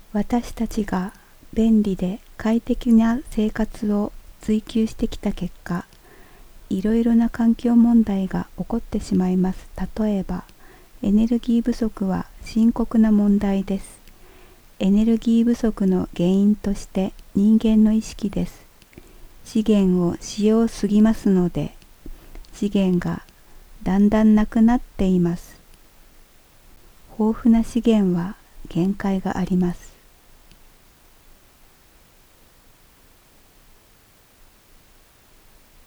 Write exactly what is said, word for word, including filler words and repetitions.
私たちが便利で快適な生活を追求してきた結果、いろいろな環境問題が起こってしまいます。例えば、エネルギー不足は深刻な問題です。エネルギー不足の原因として人間の意識です。資源を使用すぎますので、資源がだんだんなくなっています。豊富な資源は限界があります。